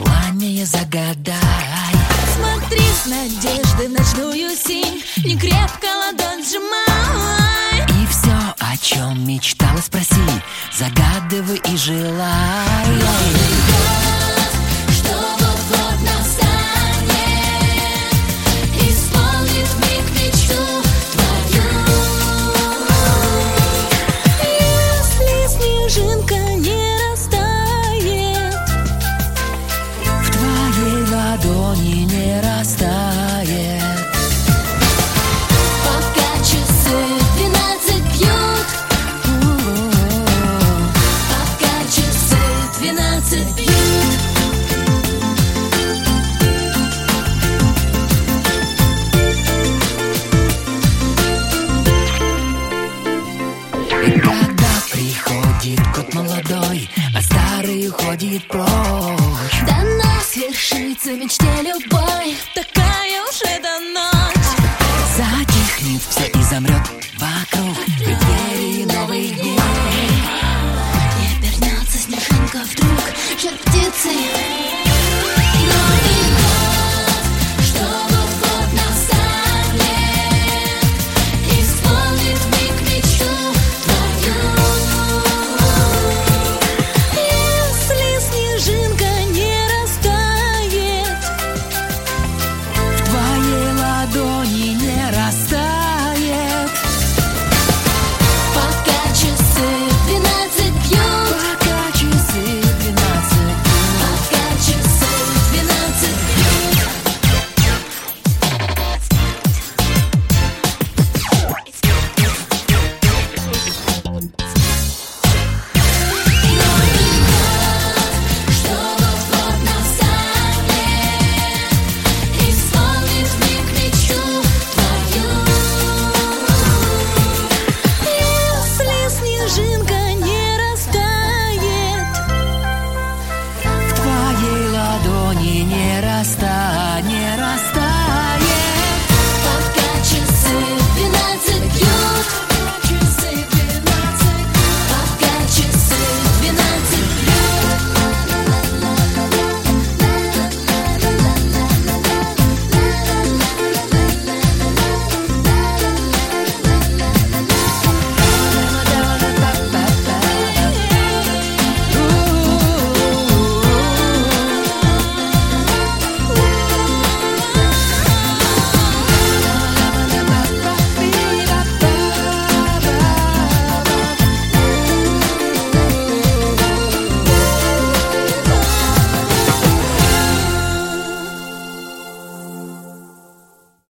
желание загадай. Смотри с надеждой в ночную синь, не крепко ладонь сжимай. И все, о чем мечтала, спроси, загадывай и желай. Что вот-вот настанет, исполнит вмиг мечту твою. Если снежинка не растает, В твоей ладони не растает. пока часы 12 бьют, пока часы 12 бьют. И когда приходит год молодой, а старый уходит прочь, До нас вершится в мечте любовь.